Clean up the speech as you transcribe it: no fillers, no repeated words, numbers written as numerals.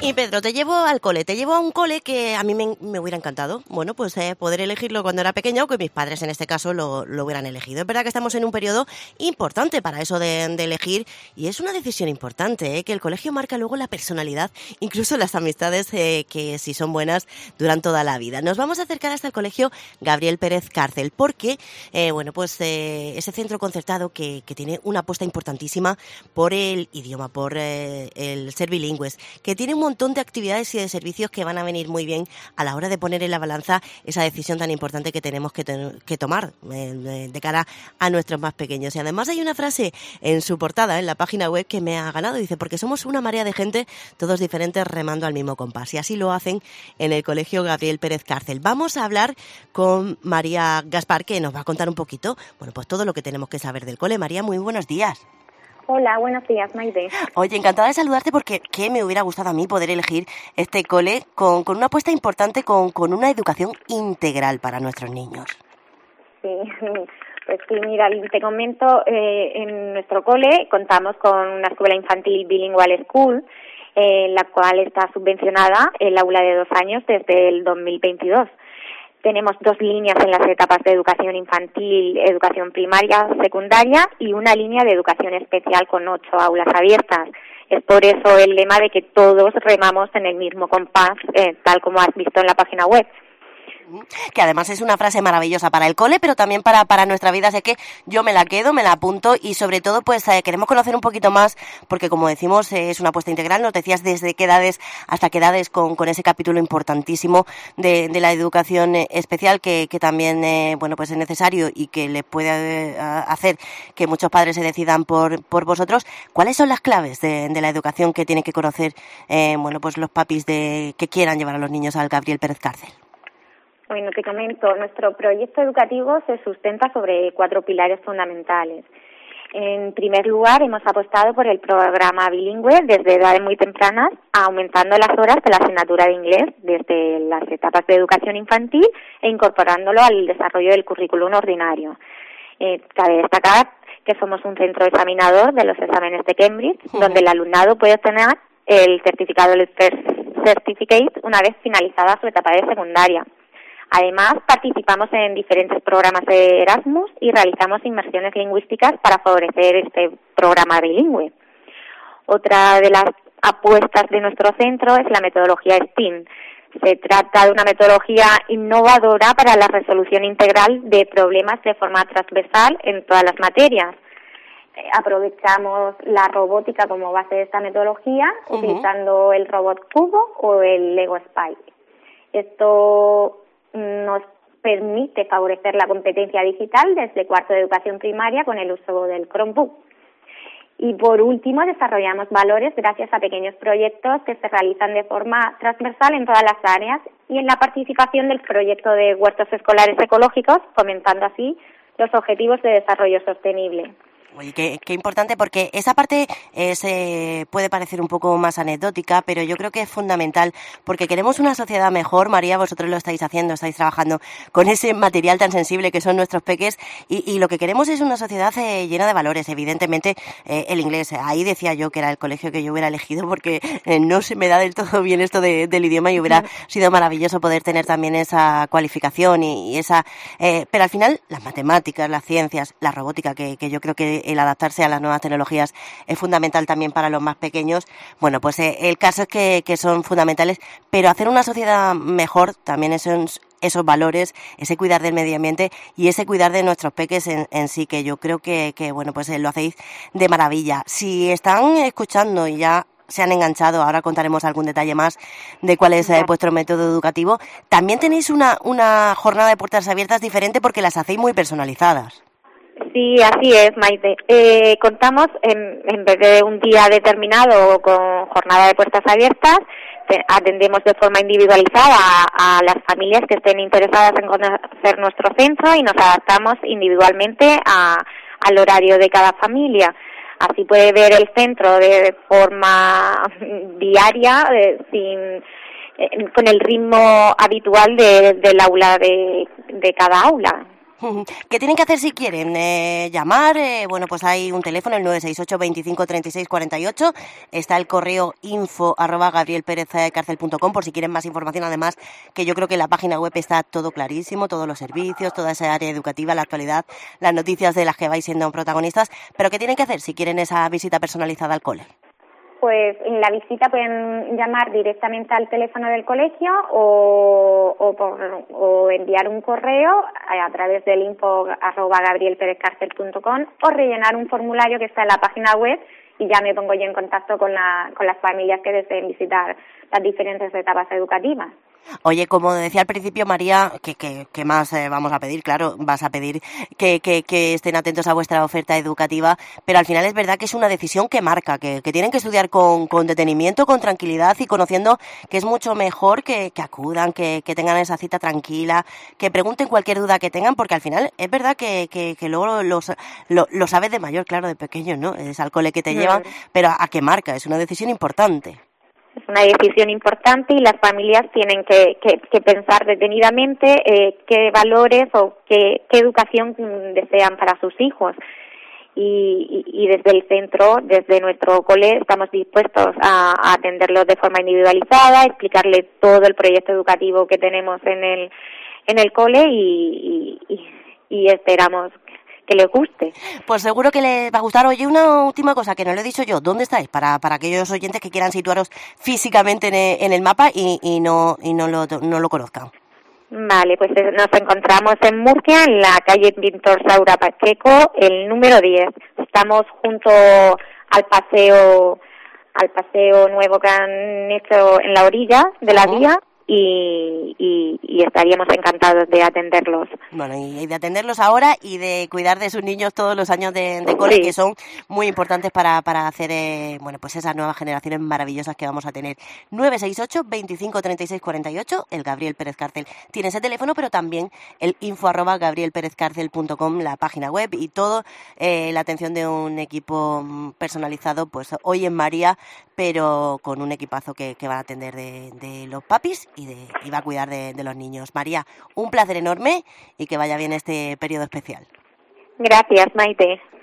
Y Pedro, te llevo al cole, te llevo a un cole que a mí me hubiera encantado. Bueno, pues poder elegirlo cuando era pequeña, o que mis padres en este caso lo hubieran elegido. Es verdad que estamos en un periodo importante para eso de elegir, y es una decisión importante, que el colegio marca luego la personalidad, incluso las amistades que si son buenas duran toda la vida. Nos vamos a acercar hasta el colegio Gabriel Pérez Cárcel, porque ese centro concertado que tiene una apuesta importantísima por el idioma, por el ser bilingües, que tiene un montón de actividades y de servicios que van a venir muy bien a la hora de poner en la balanza esa decisión tan importante que tenemos que tomar de cara a nuestros más pequeños. Y además hay una frase en su portada, en la página web, que me ha ganado. Dice: porque somos una marea de gente, todos diferentes, remando al mismo compás. Y así lo hacen en el colegio Gabriel Pérez Cárcel. Vamos a hablar con María Gaspar, que nos va a contar un poquito, pues todo lo que tenemos que saber del cole. María, muy buenos días. Hola, buenos días, Maite. Oye, encantada de saludarte, porque me hubiera gustado a mí poder elegir este cole con una apuesta importante, con una educación integral para nuestros niños. Sí, pues sí, mira, te comento, en nuestro cole contamos con una escuela infantil Bilingual School, la cual está subvencionada el aula de 2 años desde el 2022. Tenemos 2 líneas en las etapas de educación infantil, educación primaria, secundaria, y una línea de educación especial con 8 aulas abiertas. Es por eso el lema de que todos remamos en el mismo compás, tal como has visto en la página web. Que además es una frase maravillosa para el cole, pero también para nuestra vida, así que yo me la quedo, me la apunto, y sobre todo pues queremos conocer un poquito más, porque como decimos es una apuesta integral. Nos decías desde qué edades hasta qué edades, con ese capítulo importantísimo de la educación especial, que también pues es necesario y que le puede hacer que muchos padres se decidan por vosotros. ¿Cuáles son las claves de la educación que tienen que conocer pues los papis que quieran llevar a los niños al Gabriel Pérez Cárcel? Bueno, te comento, nuestro proyecto educativo se sustenta sobre 4 pilares fundamentales. En primer lugar, hemos apostado por el programa bilingüe desde edades muy tempranas, aumentando las horas de la asignatura de inglés desde las etapas de educación infantil e incorporándolo al desarrollo del currículum ordinario. Cabe destacar que somos un centro examinador de los exámenes de Cambridge, donde el alumnado puede obtener el certificado del First Certificate una vez finalizada su etapa de secundaria. Además, participamos en diferentes programas de Erasmus y realizamos inmersiones lingüísticas para favorecer este programa bilingüe. Otra de las apuestas de nuestro centro es la metodología STEAM. Se trata de una metodología innovadora para la resolución integral de problemas de forma transversal en todas las materias. Aprovechamos la robótica como base de esta metodología, utilizando el robot Cubo o el Lego Spy. Esto nos permite favorecer la competencia digital desde cuarto de educación primaria con el uso del Chromebook. Y por último, desarrollamos valores gracias a pequeños proyectos que se realizan de forma transversal en todas las áreas y en la participación del proyecto de huertos escolares ecológicos, fomentando así los objetivos de desarrollo sostenible. Oye, qué importante, porque esa parte puede parecer un poco más anecdótica, pero yo creo que es fundamental, porque queremos una sociedad mejor. María, vosotros lo estáis haciendo, estáis trabajando con ese material tan sensible que son nuestros peques, y lo que queremos es una sociedad llena de valores. Evidentemente, el inglés, ahí decía yo que era el colegio que yo hubiera elegido, porque no se me da del todo bien esto del idioma, y hubiera sido maravilloso poder tener también esa cualificación y esa... pero al final, las matemáticas, las ciencias, la robótica, que yo creo que el adaptarse a las nuevas tecnologías es fundamental también para los más pequeños. Bueno, pues el caso es que son fundamentales, pero hacer una sociedad mejor también esos valores, ese cuidar del medio ambiente y ese cuidar de nuestros peques en sí, que yo creo que pues lo hacéis de maravilla. Si están escuchando y ya se han enganchado, ahora contaremos algún detalle más de cuál es vuestro método educativo. También tenéis una jornada de puertas abiertas diferente, porque las hacéis muy personalizadas. Sí, así es, Maite. Contamos, en vez de un día determinado con jornada de puertas abiertas, atendemos de forma individualizada a las familias que estén interesadas en conocer nuestro centro, y nos adaptamos individualmente al horario de cada familia. Así puede ver el centro de forma diaria, con el ritmo habitual del aula de cada aula. ¿Qué tienen que hacer si quieren? Llamar, bueno, pues hay un teléfono, el 968 25 36 48, está el correo info@gabrielperezcarcel.com por si quieren más información, además que yo creo que en la página web está todo clarísimo, todos los servicios, toda esa área educativa, la actualidad, las noticias de las que vais siendo protagonistas, pero ¿qué tienen que hacer si quieren esa visita personalizada al cole? Pues en la visita pueden llamar directamente al teléfono del colegio o enviar un correo a través del info@gabrielperezcarcel.com o rellenar un formulario que está en la página web y ya me pongo yo en contacto con las familias que deseen visitar las diferentes etapas educativas. Oye, como decía al principio, María, ¿qué más vamos a pedir? Claro, vas a pedir que estén atentos a vuestra oferta educativa, pero al final es verdad que es una decisión que marca, que tienen que estudiar con detenimiento, con tranquilidad y conociendo que es mucho mejor que acudan, que tengan esa cita tranquila, que pregunten cualquier duda que tengan, porque al final es verdad que luego lo sabes de mayor, claro, de pequeño, ¿no? Es al cole que te llevan, pero a qué marca, es una decisión importante. Es una decisión importante y las familias tienen que pensar detenidamente qué valores o qué educación desean para sus hijos. Y desde el centro, desde nuestro cole, estamos dispuestos a atenderlos de forma individualizada, explicarles todo el proyecto educativo que tenemos en el cole y esperamos que les guste. Pues seguro que les va a gustar. Oye, una última cosa que no le he dicho yo, ¿dónde estáis? Para aquellos oyentes que quieran situaros físicamente en el mapa y no lo conozcan. Vale, pues nos encontramos en Murcia, en la calle Pintor Saura Pacheco, el número 10. Estamos junto al paseo nuevo que han hecho en la orilla de la vía. Y estaríamos encantados de atenderlos. Bueno, y de atenderlos ahora y de cuidar de sus niños todos los años de cole, sí, que son muy importantes para hacer bueno, pues esas nuevas generaciones maravillosas que vamos a tener. 968 25 36 48, el Gabriel Pérez Cárcel tiene ese teléfono, pero también el info@gabrielperezcarcel.com, la página web y todo, la atención de un equipo personalizado, pues hoy en María, pero con un equipazo que va a atender de los papis y va a cuidar de los niños. María, un placer enorme y que vaya bien este periodo especial. Gracias, Maite.